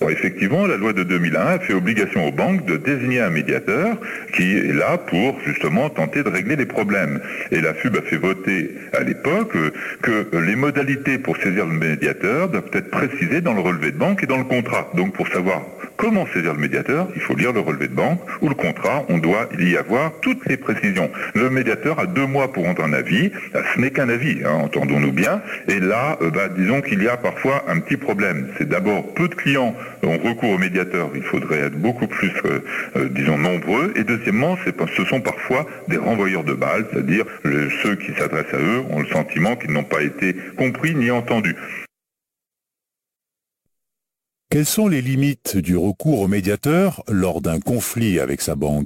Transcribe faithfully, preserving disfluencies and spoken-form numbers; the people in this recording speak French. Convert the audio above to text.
Bon, effectivement, la loi de deux mille un a fait obligation aux banques de désigner un médiateur qui est là pour justement tenter de régler les problèmes. Et la F U B a fait voter à l'époque euh, que les modalités pour saisir le médiateur doivent être précisées dans le relevé de banque et dans le contrat. Donc pour savoir comment saisir le médiateur, il faut lire le relevé de banque ou le contrat, on doit y avoir toutes les précisions. Le médiateur a deux mois pour rendre un avis, ce n'est qu'un avis, hein, entendons-nous bien, et là, euh, bah, disons qu'il y a parfois un petit problème. C'est d'abord peu de clients ont recours au médiateur, il faudrait être beaucoup plus, euh, euh, disons, nombreux, et deuxièmement, c'est, ce sont parfois des renvoyeurs de balles, c'est-à-dire le, ceux qui s'adressent à eux ont le sentiment qu'ils n'ont pas été compris ni entendus. Quelles sont les limites du recours au médiateur lors d'un conflit avec sa banque ?